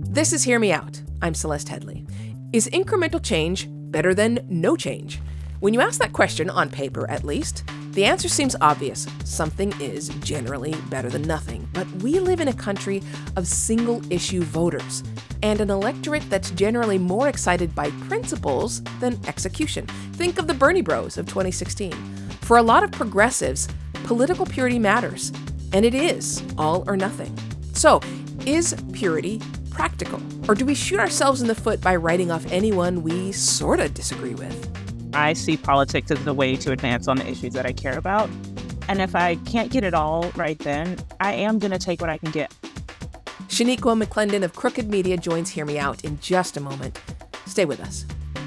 This is Hear Me Out. I'm Celeste Headley. Is incremental change better than no change? When you ask that question, on paper at least, the answer seems obvious. Something is generally better than nothing. But we live in a country of single-issue voters and an electorate that's generally more excited by principles than execution. Think of the Bernie Bros of 2016. For a lot of progressives, political purity matters, and it is all or nothing. So, is purity practical? Or do we shoot ourselves in the foot by writing off anyone we sort of disagree with? I see politics as the way to advance on the issues that I care about. And if I can't get it all right then, I am going to take what I can get. Shaniqua McClendon of Crooked Media joins Hear Me Out in just a moment. Stay with us.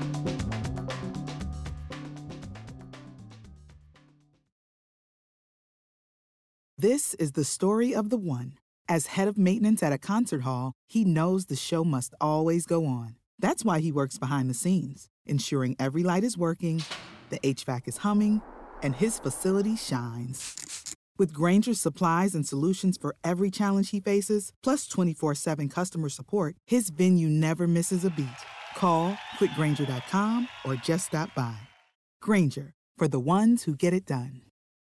This is the story of the one. As head of maintenance at a concert hall, he knows the show must always go on. That's why he works behind the scenes, ensuring every light is working, the HVAC is humming, and his facility shines. With Grainger's supplies and solutions for every challenge he faces, plus 24/7 customer support, his venue never misses a beat. Call quickgrainger.com or just stop by. Grainger, for the ones who get it done.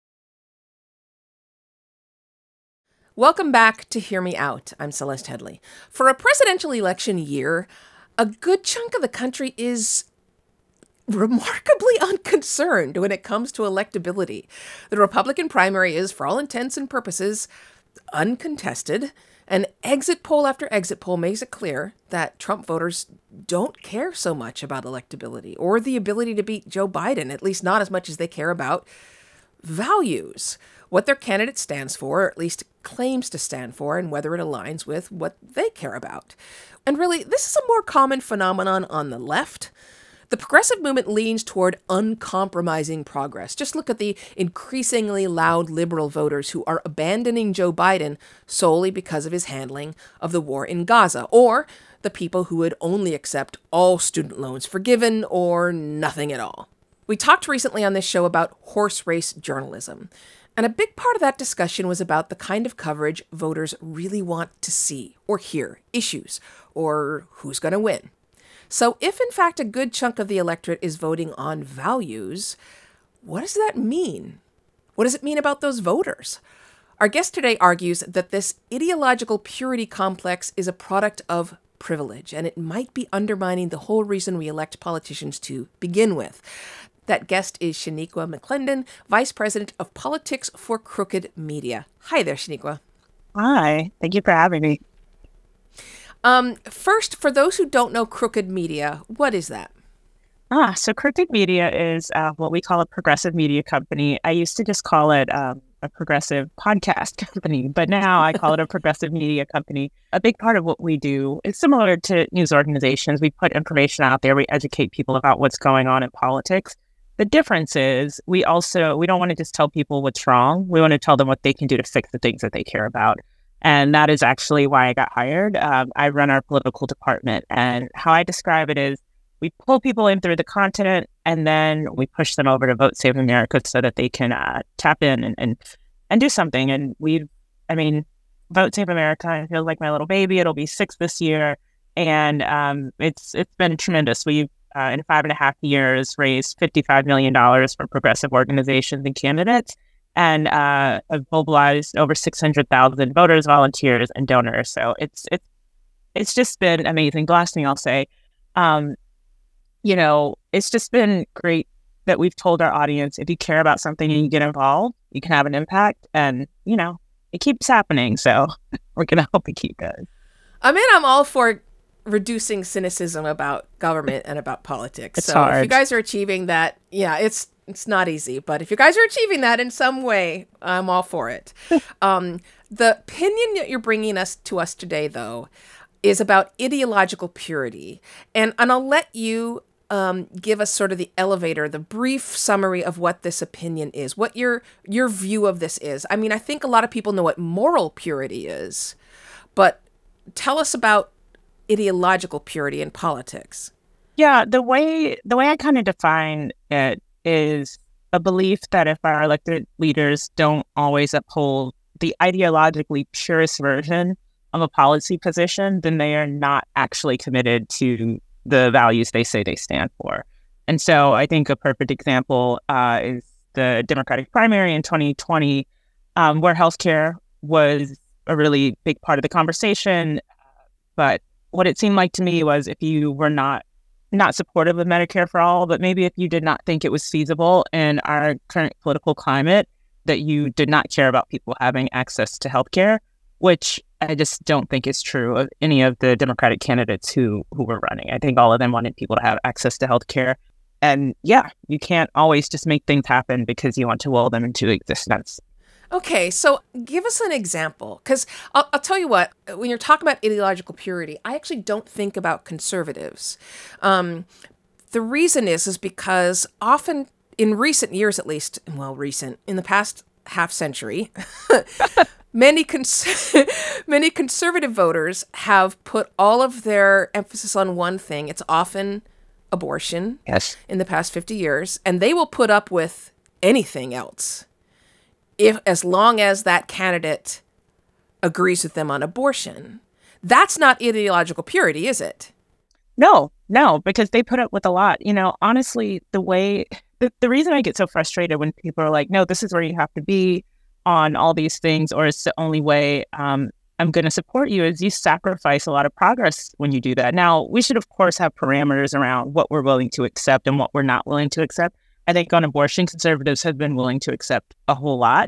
Welcome back to Hear Me Out. I'm Celeste Headley. For a presidential election year, a good chunk of the country is remarkably unconcerned when it comes to electability. The Republican primary is, for all intents and purposes, uncontested, and exit poll after exit poll makes it clear that Trump voters don't care so much about electability or the ability to beat Joe Biden, at least not as much as they care about values, what their candidate stands for, or at least claims to stand for, and whether it aligns with what they care about. And really, this is a more common phenomenon on the left. The progressive movement leans toward uncompromising progress. Just look at the increasingly loud liberal voters who are abandoning Joe Biden solely because of his handling of the war in Gaza, or the people who would only accept all student loans forgiven or nothing at all. We talked recently on this show about horse race journalism, and a big part of that discussion was about the kind of coverage voters really want to see or hear, issues, or who's going to win. So if in fact a good chunk of the electorate is voting on values, what does that mean? What does it mean about those voters? Our guest today argues that this ideological purity complex is a product of privilege, and it might be undermining the whole reason we elect politicians to begin with. That guest is Shaniqua McClendon, Vice President of Politics for Crooked Media. Hi there, Shaniqua. Hi, thank you for having me. First, for those who don't know Crooked Media, what is that? So Crooked Media is what we call a progressive media company. I used to just call it a progressive podcast company, but now I call it a progressive media company. A big part of what we do is similar to news organizations. We put information out there. We educate people about what's going on in politics. The difference is we don't want to just tell people what's wrong. We want to tell them what they can do to fix the things that they care about. And that is actually why I got hired. I run our political department, and how I describe it is we pull people in through the content, and then we push them over to Vote Save America so that they can tap in and do something. And Vote Save America, it feels like my little baby. It'll be 6 this year, and it's been tremendous. We've in 5.5 years raised $55 million for progressive organizations and candidates, and have mobilized over 600,000 voters, volunteers, and donors. So it's just been amazing. The last thing I'll say, it's just been great that we've told our audience, if you care about something and you get involved, you can have an impact, and it keeps happening. So we're gonna help it keep going. I'm all for reducing cynicism about government and about politics. It's so hard. If you guys are achieving that, it's not easy, but if you guys are achieving that in some way, I'm all for it. The opinion that you're bringing to us today, though, is about ideological purity. And I'll let you give us sort of the elevator, the brief summary of what this opinion is, what your view of this is. I mean, I think a lot of people know what moral purity is, but tell us about ideological purity in politics. Yeah, the way I kind of define it is a belief that if our elected leaders don't always uphold the ideologically purest version of a policy position, then they are not actually committed to the values they say they stand for. And so I think a perfect example is the Democratic primary in 2020, where healthcare was a really big part of the conversation. But what it seemed like to me was if you were not supportive of Medicare for all, but maybe if you did not think it was feasible in our current political climate, that you did not care about people having access to healthcare, which I just don't think is true of any of the Democratic candidates who were running. I think all of them wanted people to have access to healthcare. And yeah, you can't always just make things happen because you want to will them into existence. Okay, so give us an example, because I'll tell you what, when you're talking about ideological purity, I actually don't think about conservatives. The reason is because often, in recent years at least, well, in the past half century, many conservative voters have put all of their emphasis on one thing. It's often abortion. Yes. In the past 50 years, and they will put up with anything else, as long as that candidate agrees with them on abortion. That's not ideological purity, is it? No, because they put up with a lot. You know, honestly, the reason I get so frustrated when people are like, no, this is where you have to be on all these things, or it's the only way I'm going to support you, is you sacrifice a lot of progress when you do that. Now, we should, of course, have parameters around what we're willing to accept and what we're not willing to accept. I think on abortion, conservatives have been willing to accept a whole lot.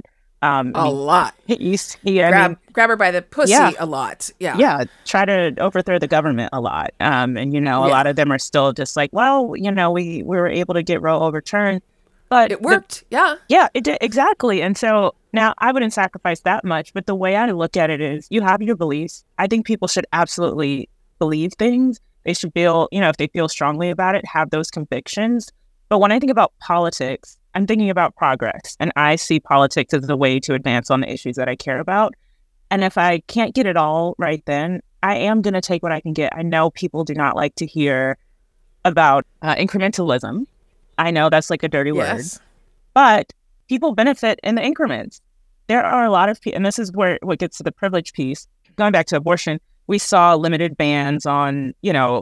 Lot. Grab her by the pussy a lot. Yeah. Yeah. Try to overthrow the government a lot. And, a lot of them are still just like, well, we were able to get Roe overturned. But it worked. Yeah, it did. Exactly. And so now I wouldn't sacrifice that much. But the way I look at it is you have your beliefs. I think people should absolutely believe things. They should feel, if they feel strongly about it, have those convictions. But when I think about politics, I'm thinking about progress. And I see politics as a way to advance on the issues that I care about. And if I can't get it all right then, I am going to take what I can get. I know people do not like to hear about incrementalism. I know that's like a dirty word. But people benefit in the increments. There are a lot of people, and this is what gets to the privilege piece. Going back to abortion, we saw limited bans on,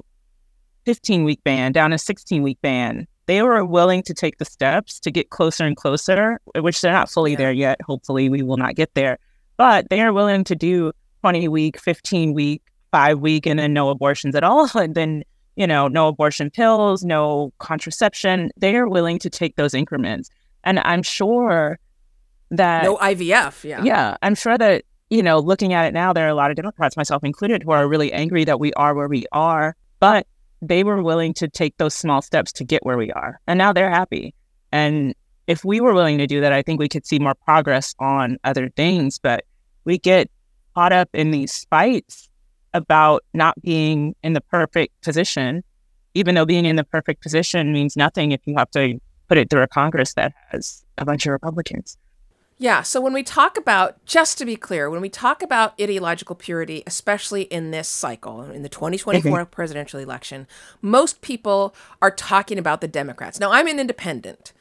15-week ban down a 16-week ban. They were willing to take the steps to get closer and closer, which they're not fully there yet. Hopefully we will not get there. But they are willing to do 20-week, 15-week, 5-week, and then no abortions at all. And then, no abortion pills, no contraception. They are willing to take those increments. And I'm sure that... No IVF, Yeah, I'm sure that, looking at it now, there are a lot of Democrats, myself included, who are really angry that we are where we are. But they were willing to take those small steps to get where we are. And now they're happy. And if we were willing to do that, I think we could see more progress on other things. But we get caught up in these fights about not being in the perfect position, even though being in the perfect position means nothing if you have to put it through a Congress that has a bunch of Republicans. Yeah. So when we talk about, just to be clear, when we talk about ideological purity, especially in this cycle, in the 2024 presidential election, most people are talking about the Democrats. Now, I'm an independent,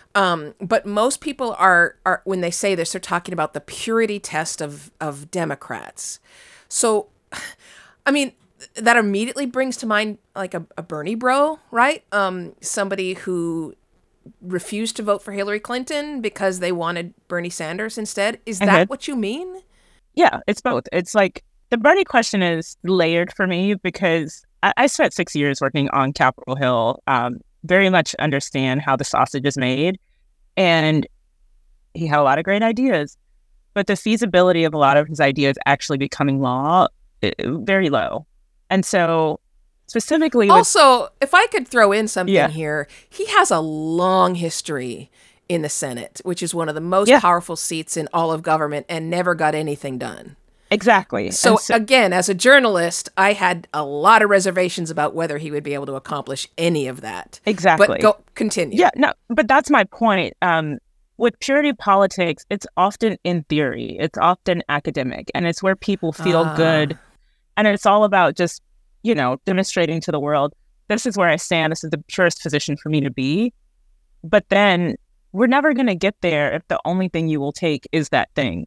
but most people are, when they say this, they're talking about the purity test of Democrats. So, I mean, that immediately brings to mind like a Bernie bro, right? Somebody who refused to vote for Hillary Clinton because they wanted Bernie Sanders instead. Is that what you mean? Yeah, it's both. It's like the Bernie question is layered for me because I spent 6 years working on Capitol Hill, very much understand how the sausage is made. And he had a lot of great ideas, but the feasibility of a lot of his ideas actually becoming law, very low. And so specifically... Also, if I could throw in something here, he has a long history in the Senate, which is one of the most powerful seats in all of government, and never got anything done. Exactly. So again, as a journalist, I had a lot of reservations about whether he would be able to accomplish any of that. Exactly. But continue. Yeah, no, but that's my point. With purity politics, it's often in theory. It's often academic, and it's where people feel good. And it's all about just, demonstrating to the world, this is where I stand. This is the purest position for me to be. But then we're never going to get there if the only thing you will take is that thing.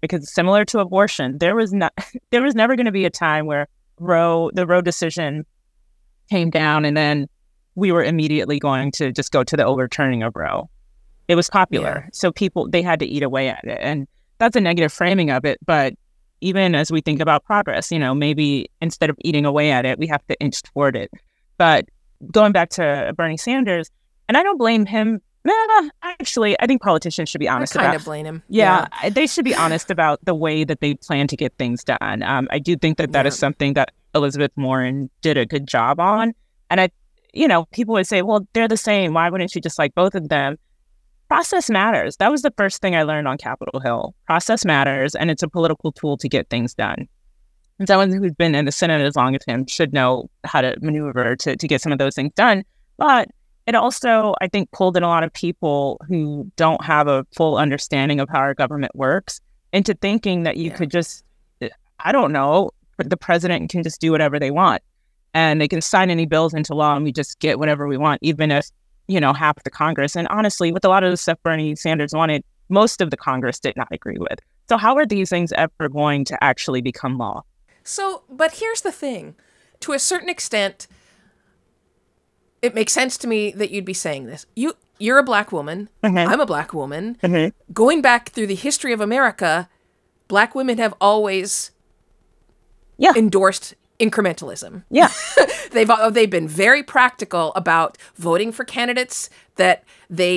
because similar to abortion, there was never going to be a time where the Roe decision came down and then we were immediately going to just go to the overturning of Roe. It was popular. So they had to eat away at it. And that's a negative framing of it. But even as we think about progress, maybe instead of eating away at it, we have to inch toward it. But going back to Bernie Sanders, and I don't blame him. Actually, I think politicians should be honest about it. I kind of blame him. Yeah, they should be honest about the way that they plan to get things done. I do think that is something that Elizabeth Warren did a good job on. And people would say, well, they're the same. Why wouldn't you just like both of them? Process matters. That was the first thing I learned on Capitol Hill. Process matters, and it's a political tool to get things done. And someone who's been in the Senate as long as him should know how to maneuver to get some of those things done. But it also, I think, pulled in a lot of people who don't have a full understanding of how our government works into thinking that you could just, I don't know, the president can just do whatever they want. And they can sign any bills into law and we just get whatever we want, even if, half of the Congress. And honestly, with a lot of the stuff Bernie Sanders wanted, most of the Congress did not agree with. So how are these things ever going to actually become law? So, but here's the thing. To a certain extent, it makes sense to me that you'd be saying this. You're a Black woman. Mm-hmm. I'm a Black woman. Mm-hmm. Going back through the history of America, Black women have always endorsed incrementalism. Yeah. They've been very practical about voting for candidates that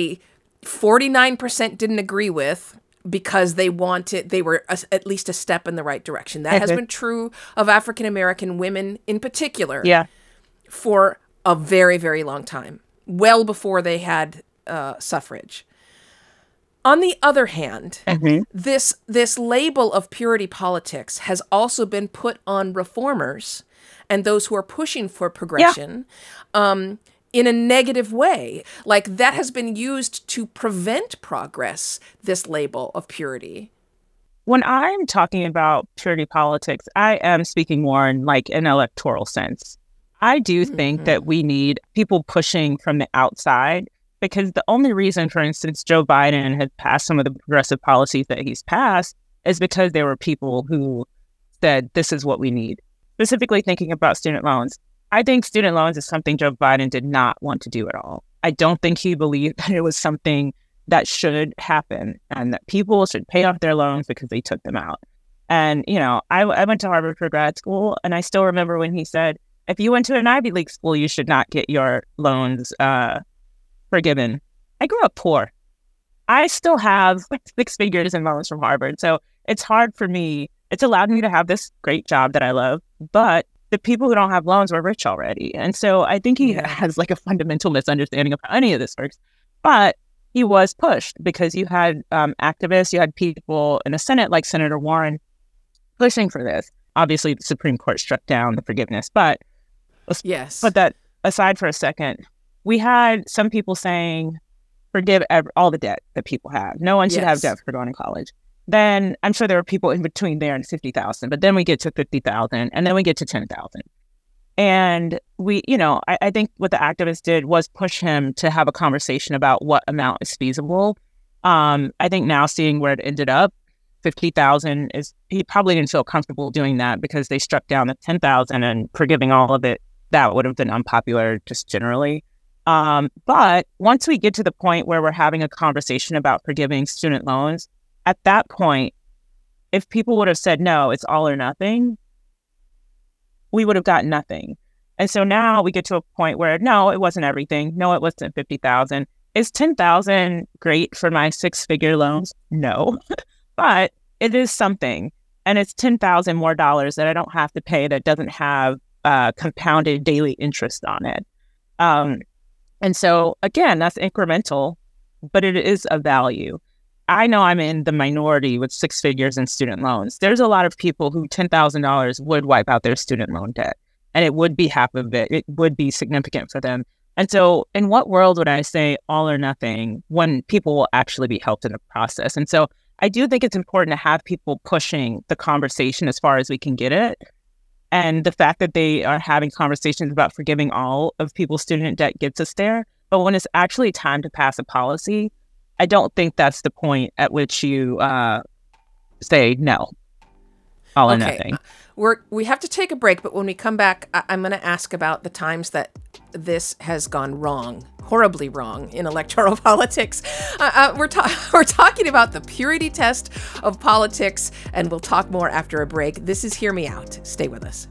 49% didn't agree with because they were at least a step in the right direction. That has been true of African American women in particular. Yeah. For a very, very long time, well before they had suffrage. On the other hand, this label of purity politics has also been put on reformers and those who are pushing for progression in a negative way. Like that has been used to prevent progress, this label of purity. When I'm talking about purity politics, I am speaking more in like an electoral sense. I do think that we need people pushing from the outside, because the only reason, for instance, Joe Biden has passed some of the progressive policies that he's passed is because there were people who said, this is what we need. Specifically thinking about student loans. I think student loans is something Joe Biden did not want to do at all. I don't think he believed that it was something that should happen and that people should pay off their loans because they took them out. And, I went to Harvard for grad school, and I still remember when he said, if you went to an Ivy League school, you should not get your loans forgiven. I grew up poor. I still have 6 figures in loans from Harvard. So it's hard for me. It's allowed me to have this great job that I love, but the people who don't have loans were rich already. And so I think he has like a fundamental misunderstanding of how any of this works. But he was pushed because you had activists, you had people in the Senate like Senator Warren pushing for this. Obviously, the Supreme Court struck down the forgiveness, but put that aside for a second. We had some people saying, forgive all the debt that people have. No one should have debt for going to college. Then I'm sure there were people in between there and 50,000, but then we get to 50,000 and then we get to 10,000. And I think what the activists did was push him to have a conversation about what amount is feasible. I think now seeing where it ended up, 50,000 he probably didn't feel comfortable doing that because they struck down the 10,000 and forgiving all of it. That would have been unpopular just generally. But once we get to the point where we're having a conversation about forgiving student loans, at that point, if people would have said, no, it's all or nothing, we would have gotten nothing. And so now we get to a point where, no, it wasn't everything. No, it wasn't 50,000. Is 10,000 great for my 6-figure loans? No, but it is something. And it's $10,000 more dollars that I don't have to pay that doesn't have compounded daily interest on it. And so, again, that's incremental, but it is of value. I know I'm in the minority with 6 figures in student loans. There's a lot of people who $10,000 would wipe out their student loan debt, and it would be half of it. It would be significant for them. And so in what world would I say all or nothing when people will actually be helped in the process? And so I do think it's important to have people pushing the conversation as far as we can get it. And the fact that they are having conversations about forgiving all of people's student debt gets us there. But when it's actually time to pass a policy, I don't think that's the point at which you say no, all or Okay, nothing. we have to take a break, but when we come back, I'm going to ask about the times that this has gone wrong, horribly wrong in electoral politics. We're talking about the purity test of politics, and we'll talk more after a break. This is Hear Me Out. Stay with us.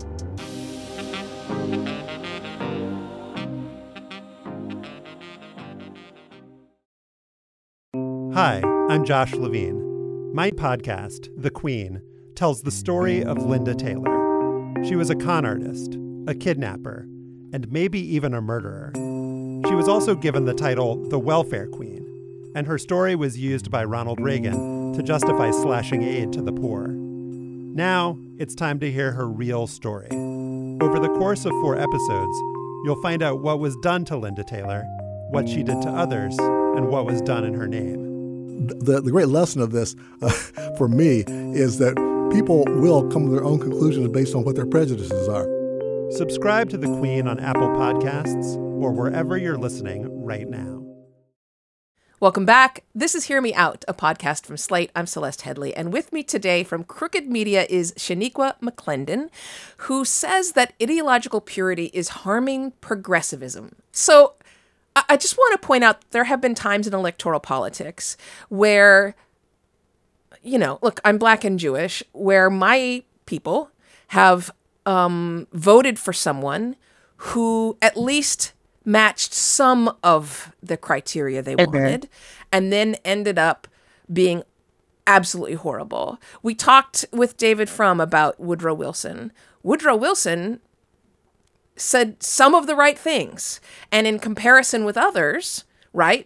Hi, I'm Josh Levine. My podcast, The Queen, tells the story of Linda Taylor. She was a con artist, a kidnapper, and maybe even a murderer. She was also given the title the Welfare Queen, and her story was used by Ronald Reagan to justify slashing aid to the poor. Now, it's time to hear her real story. Over the course of 4 episodes, you'll find out what was done to Linda Taylor, what she did to others, and what was done in her name. The great lesson of this for me is that people will come to their own conclusions based on what their prejudices are. Subscribe to The Queen on Apple Podcasts or wherever you're listening right now. Welcome back. This is Hear Me Out, a podcast from Slate. I'm Celeste Headlee, and with me today from Crooked Media is Shaniqua McClendon, who says that ideological purity is harming progressivism. So I just want to point out there have been times in electoral politics where, look, I'm Black and Jewish, where my people have voted for someone who at least matched some of the criteria they wanted, and then ended up being absolutely horrible. We talked with David Frum about Woodrow Wilson. Woodrow Wilson said some of the right things, and in comparison with others, right,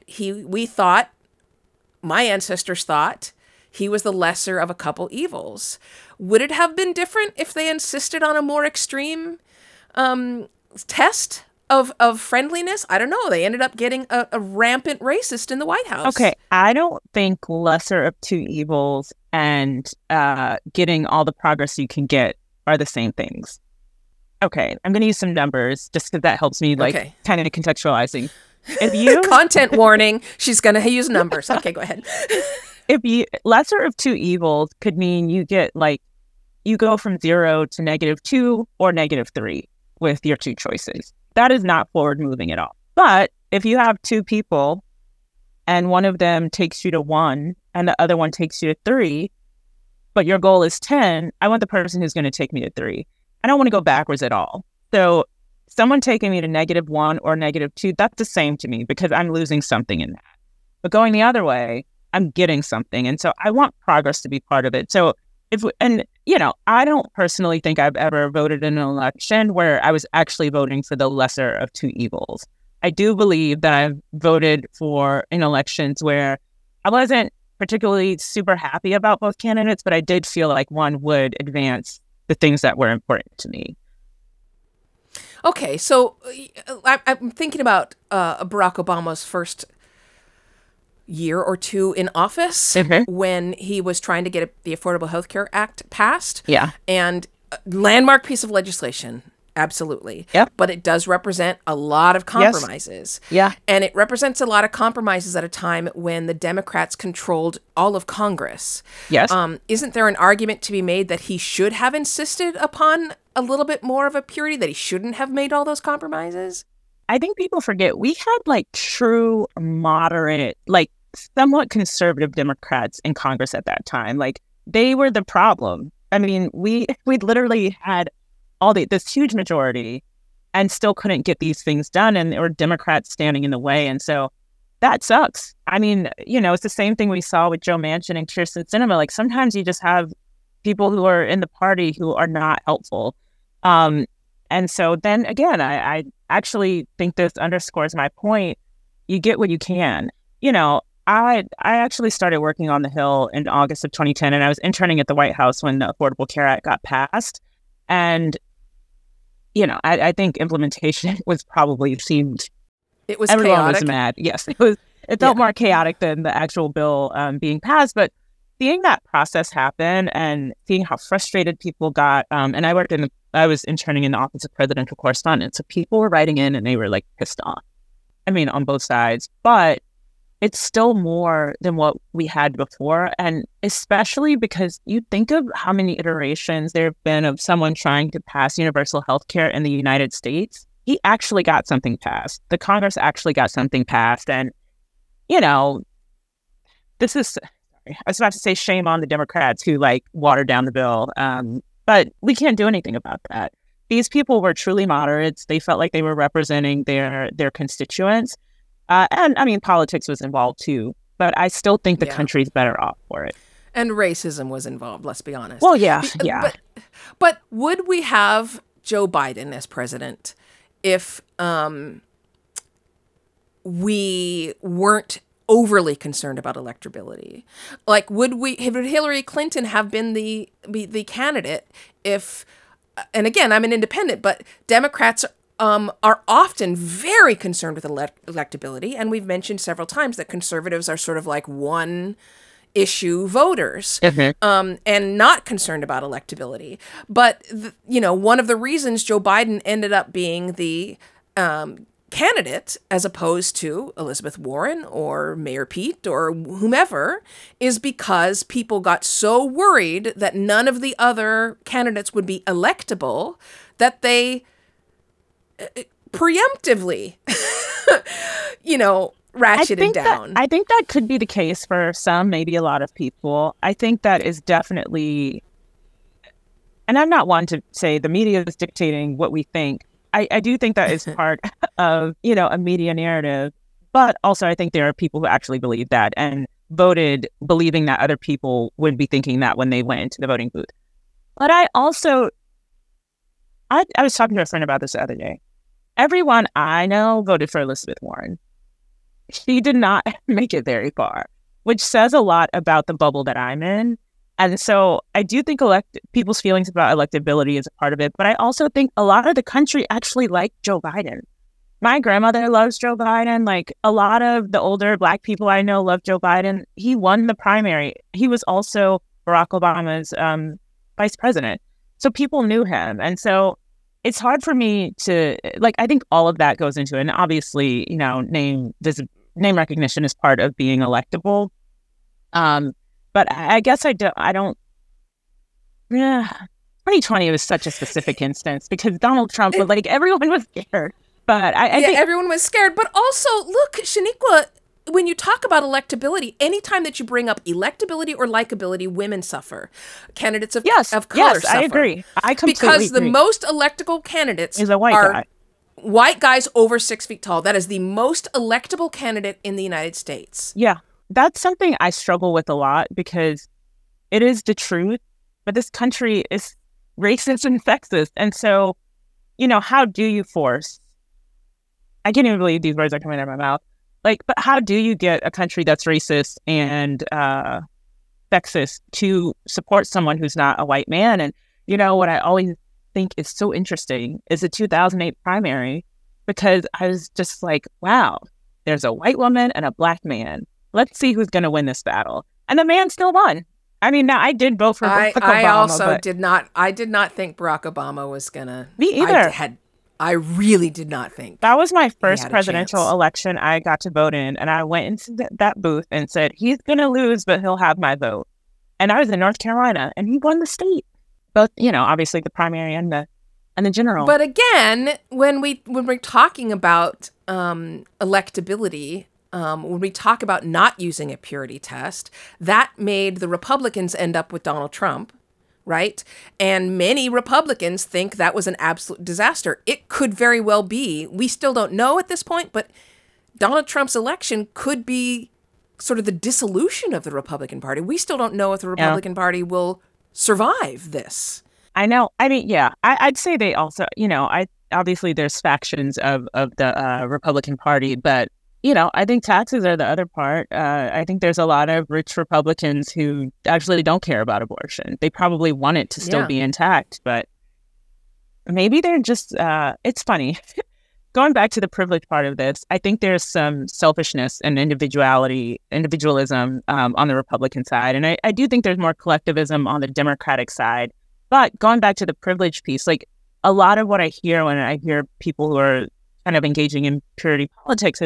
my ancestors thought he was the lesser of a couple evils. Would it have been different if they insisted on a more extreme test of friendliness? I don't know. They ended up getting a rampant racist in the White House. Okay, I don't think lesser of two evils and getting all the progress you can get are the same things. Okay, I'm going to use some numbers just because that helps me, kind of contextualizing. If you content warning, she's going to use numbers. Okay, go ahead. Lesser of two evils could mean you get you go from 0 to -2 or -3 with your two choices. That is not forward moving at all. But if you have two people and one of them takes you to 1 and the other one takes you to 3, but your goal is 10, I want the person who's going to take me to 3. I don't want to go backwards at all. So someone taking me to -1 or -2, that's the same to me because I'm losing something in that. But going the other way, I'm getting something. And so I want progress to be part of it. So I don't personally think I've ever voted in an election where I was actually voting for the lesser of two evils. I do believe that I've voted in elections where I wasn't particularly super happy about both candidates, but I did feel like one would advance the things that were important to me. Okay, so I'm thinking about Barack Obama's first year or two in office when he was trying to get the Affordable Health Care Act passed. Yeah. And a landmark piece of legislation, absolutely. Yep. But it does represent a lot of compromises. Yes. Yeah. And it represents a lot of compromises at a time when the Democrats controlled all of Congress. Yes. Isn't there an argument to be made that he should have insisted upon a little bit more of a purity, that he shouldn't have made all those compromises? I think people forget we had true moderate, somewhat conservative Democrats in Congress at that time. They were the problem. I mean, we literally had this huge majority and still couldn't get these things done, and there were Democrats standing in the way. And so that sucks. I mean, it's the same thing we saw with Joe Manchin and Kyrsten Sinema. Sometimes you just have people who are in the party who are not helpful. And so then again, I actually think this underscores my point. You get what you can. I actually started working on the Hill in August of 2010, and I was interning at the White House when the Affordable Care Act got passed. And, I think implementation was probably seemed... It was everyone chaotic. was mad. Yes, it felt more chaotic than the actual bill being passed. But seeing that process happen and seeing how frustrated people got, and I was interning in the Office of Presidential Correspondent, so people were writing in and they were pissed off. I mean, on both sides, but it's still more than what we had before. And especially because you think of how many iterations there have been of someone trying to pass universal health care in the United States. He actually got something passed. The Congress actually got something passed. And, you know, this is, sorry, I was about to say shame on the Democrats who like watered down the bill. But we can't do anything about that. These people were truly moderates. They felt like they were representing their constituents. And I mean, politics was involved too, but I still think the country's better off for it. And racism was involved, let's be honest. Well, yeah. But would we have Joe Biden as president if we weren't overly concerned about electability? Like, would Hillary Clinton have been the candidate if, and again, I'm an independent, but Democrats are often very concerned with electability. And we've mentioned several times that conservatives are sort of like one issue voters and not concerned about electability. But, one of the reasons Joe Biden ended up being the candidate as opposed to Elizabeth Warren or Mayor Pete or whomever is because people got so worried that none of the other candidates would be electable that they preemptively, ratcheted down. I think that could be the case for some, maybe a lot of people. I think that is definitely, and I'm not one to say the media is dictating what we think. I do think that is part of, a media narrative. But also I think there are people who actually believe that and voted believing that other people would be thinking that when they went into the voting booth. But I also, I was talking to a friend about this the other day. Everyone I know voted for Elizabeth Warren. She did not make it very far, which says a lot about the bubble that I'm in. And so I do think people's feelings about electability is a part of it. But I also think a lot of the country actually liked Joe Biden. My grandmother loves Joe Biden. Like a lot of the older Black people I know love Joe Biden. He won the primary. He was also Barack Obama's vice president. So people knew him. And so it's hard for me to, I think all of that goes into it. And obviously, name recognition is part of being electable. But I guess I don't, 2020 was such a specific instance because Donald Trump, everyone was scared. But I think everyone was scared. But also, look, Shaniqua, when you talk about electability, anytime that you bring up electability or likability, women suffer. Candidates of color suffer. Yes, I agree. I completely because agree. The most electable candidates is a white guy. White guys over 6 feet tall. That is the most electable candidate in the United States. Yeah, that's something I struggle with a lot because it is the truth, but this country is racist and sexist. And so, how do you force? I can't even believe these words are coming out of my mouth. But how do you get a country that's racist and sexist to support someone who's not a white man? And, what I always think is so interesting is the 2008 primary, because I was just like, wow, there's a white woman and a Black man. Let's see who's going to win this battle. And the man still won. I mean, now I did vote for Barack Obama. I did not think Barack Obama was going to. Me either. I really did not think. That was my first presidential election I got to vote in. And I went into that booth and said, he's going to lose, but he'll have my vote. And I was in North Carolina and he won the state. Both, obviously the primary and the general. But again, when we're talking about electability, when we talk about not using a purity test, that made the Republicans end up with Donald Trump. Right? And many Republicans think that was an absolute disaster. It could very well be. We still don't know at this point, but Donald Trump's election could be sort of the dissolution of the Republican Party. We still don't know if the Republican Party will survive this. I know. I mean, yeah, I'd say they also, obviously there's factions of the Republican Party, but I think taxes are the other part. I think there's a lot of rich Republicans who actually don't care about abortion. They probably want it to still be intact, but maybe they're just, it's funny. Going back to the privilege part of this, I think there's some selfishness and individualism on the Republican side. And I do think there's more collectivism on the Democratic side. But going back to the privilege piece, a lot of what I hear when I hear people who are kind of engaging in purity politics is,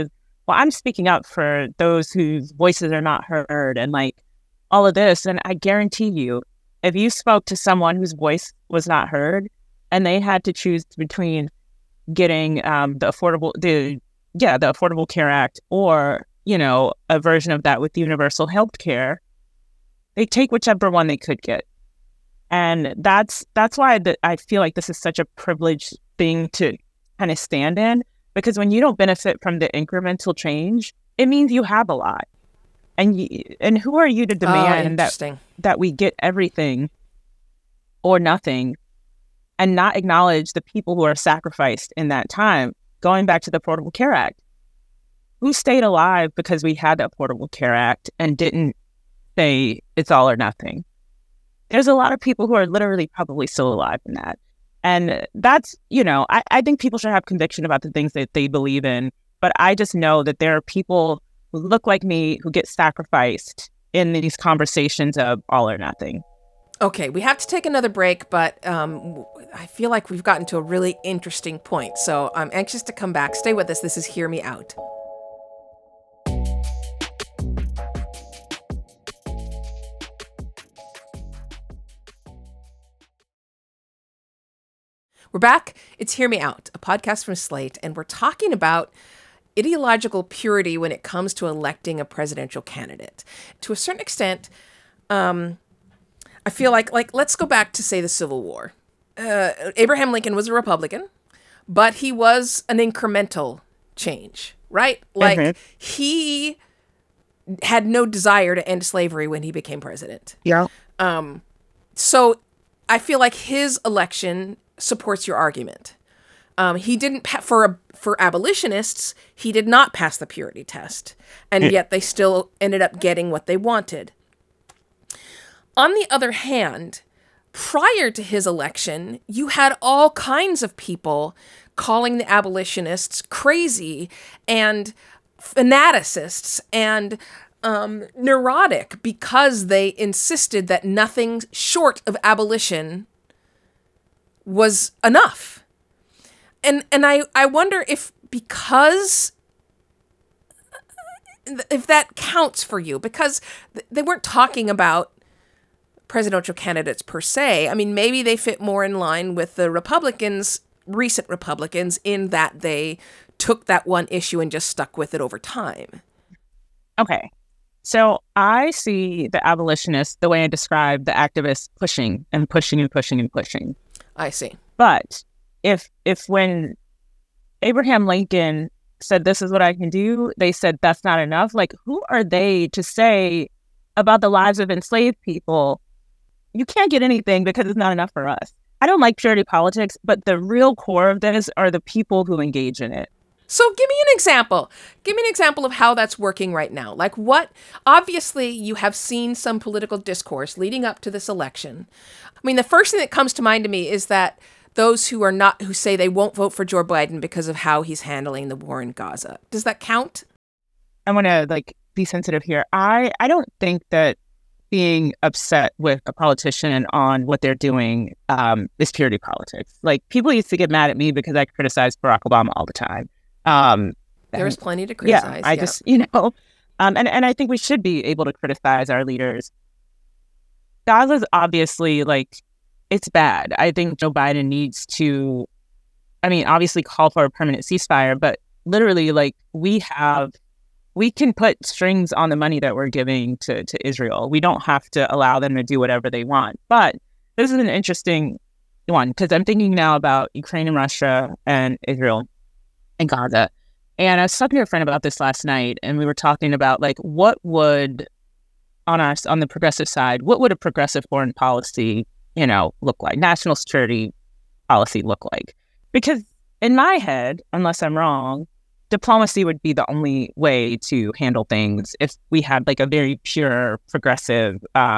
well, I'm speaking up for those whose voices are not heard and like all of this. And I guarantee you, if you spoke to someone whose voice was not heard and they had to choose between getting the Affordable Care Act or, you know, a version of that with universal health care, they take whichever one they could get. And that's why I feel like this is such a privileged thing to kind of stand in, because when you don't benefit from the incremental change, it means you have a lot. And who are you to demand that we get everything or nothing and not acknowledge the people who are sacrificed in that time? Going back to the Affordable Care Act, who stayed alive because we had the Affordable Care Act and didn't say it's all or nothing? There's a lot of people who are literally probably still alive in that. And that's, you know, I think people should have conviction about the things that they believe in. But I just know that there are people who look like me who get sacrificed in these conversations of all or nothing. Okay, we have to take another break, but I feel like we've gotten to a really interesting point. So I'm anxious to come back. Stay with us. This is Hear Me Out. We're back. It's Hear Me Out, a podcast from Slate, and we're talking about ideological purity when it comes to electing a presidential candidate. To a certain extent, I feel like let's go back to, say, the Civil War. Abraham Lincoln was a Republican, but he was an incremental change, right? Like, he had no desire to end slavery when he became president. Yeah. So I feel like his election supports your argument. He didn't for abolitionists, he did not pass the purity test, and yet they still ended up getting what they wanted. On the other hand, prior to his election, you had all kinds of people calling the abolitionists crazy and fanaticists and neurotic because they insisted that nothing short of abolition was enough. And I wonder if that counts for you, because they weren't talking about presidential candidates per se. I mean, maybe they fit more in line with the recent Republicans, in that they took that one issue and just stuck with it over time. Okay. So I see the abolitionists the way I described the activists pushing and pushing and pushing and pushing. I see. But if when Abraham Lincoln said, this is what I can do, they said that's not enough, like, who are they to say about the lives of enslaved people, you can't get anything because it's not enough for us? I don't like purity politics, but the real core of this are the people who engage in it. So give me an example. Give me an example of how that's working right now. Like, what? Obviously, you have seen some political discourse leading up to this election. I mean, the first thing that comes to mind to me is that those who say they won't vote for Joe Biden because of how he's handling the war in Gaza. Does that count? I want to be sensitive here. I don't think that being upset with a politician on what they're doing is purity politics. Like, people used to get mad at me because I criticized Barack Obama all the time. There's plenty to criticize. Yeah, just, you know, and I think we should be able to criticize our leaders. Gaza's obviously, it's bad. I think Joe Biden needs to, obviously call for a permanent ceasefire, but literally, we can put strings on the money that we're giving to Israel. We don't have to allow them to do whatever they want. But this is an interesting one, because I'm thinking now about Ukraine and Russia and Israel and Gaza. And I was talking to a friend about this last night, and we were talking about, what would, on the progressive side, what would a progressive foreign policy, look like? National security policy look like? Because in my head, unless I'm wrong, diplomacy would be the only way to handle things if we had a very pure, progressive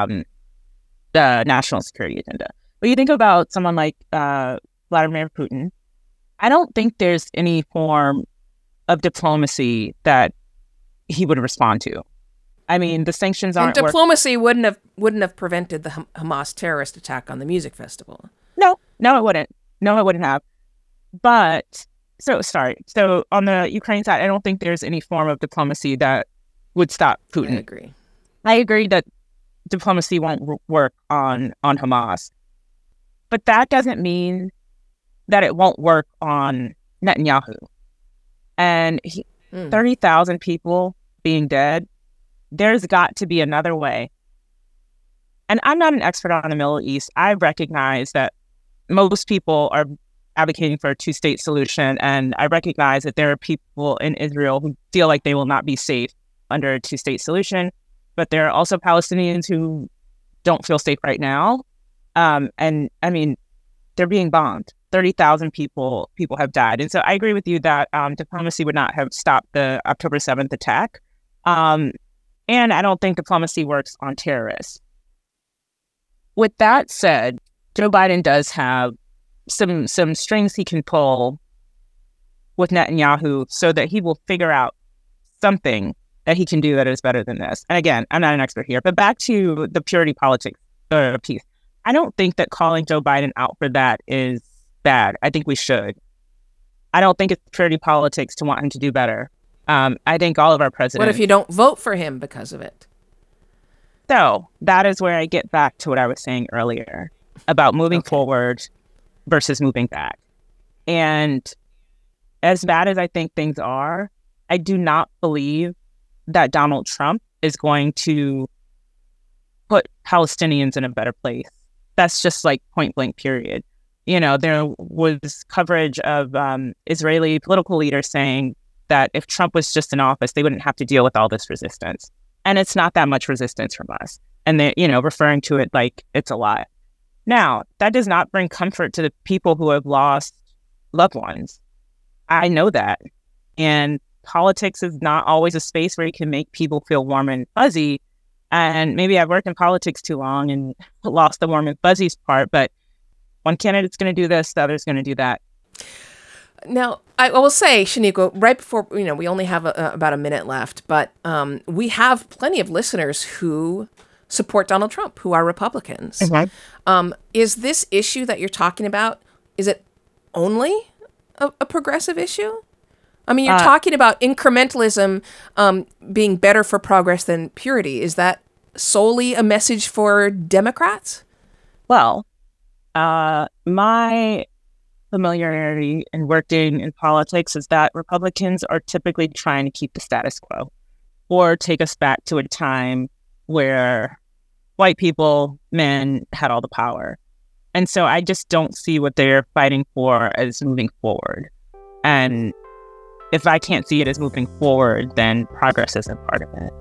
national security agenda. But you think about someone like Vladimir Putin, I don't think there's any form of diplomacy that he would respond to. The sanctions aren't. And diplomacy wouldn't have prevented the Hamas terrorist attack on the music festival. No, it wouldn't. No, it wouldn't have. But So on the Ukraine side, I don't think there's any form of diplomacy that would stop Putin. I agree that diplomacy won't work on Hamas. But that doesn't mean that it won't work on Netanyahu. And 30,000 people being dead, there's got to be another way. And I'm not an expert on the Middle East. I recognize that most people are advocating for a two-state solution, and I recognize that there are people in Israel who feel like they will not be safe under a two-state solution, but there are also Palestinians who don't feel safe right now. And I mean, they're being bombed. 30,000 people have died. And so I agree with you that diplomacy would not have stopped the October 7th attack. And I don't think diplomacy works on terrorists. With that said, Joe Biden does have some strings he can pull with Netanyahu so that he will figure out something that he can do that is better than this. And again, I'm not an expert here, but back to the purity politics piece. I don't think that calling Joe Biden out for that is bad. I think we should. I don't think it's purity politics to want him to do better. I think all of our presidents... What if you don't vote for him because of it? So that is where I get back to what I was saying earlier about moving forward versus moving back. And as bad as I think things are, I do not believe that Donald Trump is going to put Palestinians in a better place. That's just like point blank, period. You know, there was coverage of Israeli political leaders saying that if Trump was just in office, they wouldn't have to deal with all this resistance. And it's not that much resistance from us. And they, referring to it like it's a lot. Now, that does not bring comfort to the people who have lost loved ones. I know that. And politics is not always a space where you can make people feel warm and fuzzy. And maybe I've worked in politics too long and lost the warm and fuzzies part, but one candidate's going to do this, the other's going to do that. Now, I will say, Shaniqua, right before, we only have about a minute left, but we have plenty of listeners who support Donald Trump, who are Republicans. Mm-hmm. Is this issue that you're talking about, is it only a progressive issue? I mean, you're talking about incrementalism being better for progress than purity. Is that solely a message for Democrats? Well, my familiarity in working in politics is that Republicans are typically trying to keep the status quo or take us back to a time where white people, men, had all the power. And so I just don't see what they're fighting for as moving forward. And if I can't see it as moving forward, then progress isn't part of it.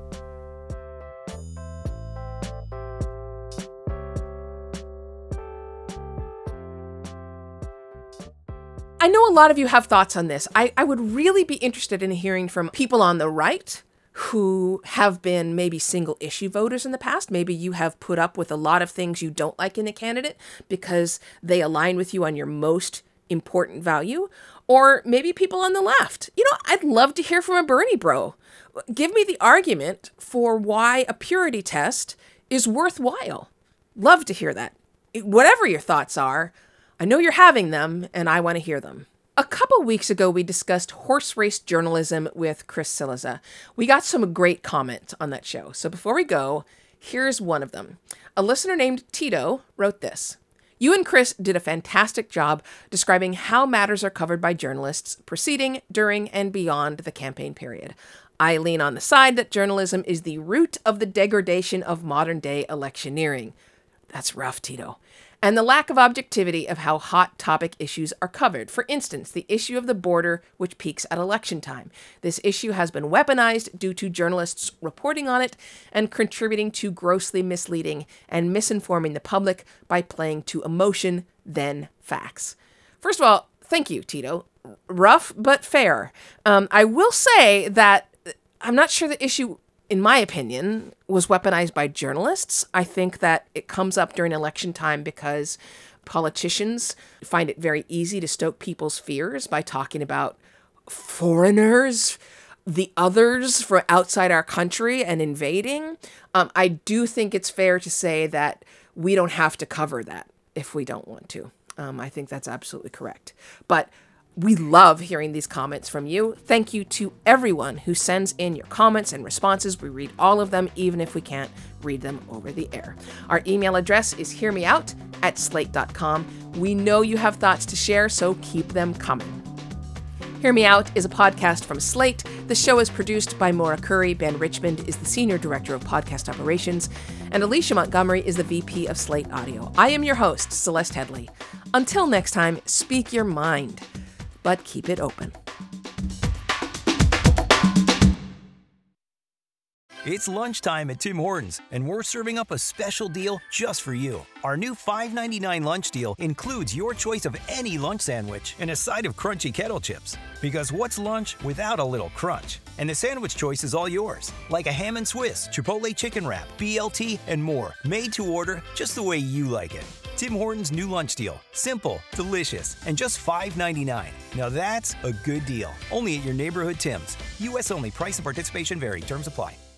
I know a lot of you have thoughts on this. I would really be interested in hearing from people on the right who have been maybe single issue voters in the past. Maybe you have put up with a lot of things you don't like in a candidate because they align with you on your most important value. Or maybe people on the left. I'd love to hear from a Bernie bro. Give me the argument for why a purity test is worthwhile. Love to hear that. Whatever your thoughts are, I know you're having them, and I want to hear them. A couple weeks ago, we discussed horse race journalism with Chris Cillizza. We got some great comments on that show. So before we go, here's one of them. A listener named Tito wrote this. You and Chris did a fantastic job describing how matters are covered by journalists preceding, during, and beyond the campaign period. I lean on the side that journalism is the root of the degradation of modern-day electioneering. That's rough, Tito. And the lack of objectivity of how hot topic issues are covered. For instance, the issue of the border, which peaks at election time. This issue has been weaponized due to journalists reporting on it and contributing to grossly misleading and misinforming the public by playing to emotion, then facts. First of all, thank you, Tito. Rough, but fair. I will say that I'm not sure the issue, in my opinion, was weaponized by journalists. I think that it comes up during election time because politicians find it very easy to stoke people's fears by talking about foreigners, the others from outside our country and invading. I do think it's fair to say that we don't have to cover that if we don't want to. I think that's absolutely correct. But We love hearing these comments from you. Thank you to everyone who sends in your comments and responses. We read all of them, even if we can't read them over the air. Our email address is hearmeout@slate.com. We know you have thoughts to share, so keep them coming. Hear Me Out is a podcast from Slate. The show is produced by Maura Curry. Ben Richmond is the Senior Director of Podcast Operations. And Alicia Montgomery is the VP of Slate Audio. I am your host, Celeste Headlee. Until next time, speak your mind, but keep it open. It's lunchtime at Tim Hortons, and we're serving up a special deal just for you. Our new $5.99 lunch deal includes your choice of any lunch sandwich and a side of crunchy kettle chips. Because what's lunch without a little crunch? And the sandwich choice is all yours, like a ham and Swiss, Chipotle chicken wrap, BLT, and more, made to order just the way you like it. Tim Hortons' new lunch deal. Simple, delicious, and just $5.99. Now that's a good deal. Only at your neighborhood Tim's. U.S. only. Price and participation vary. Terms apply.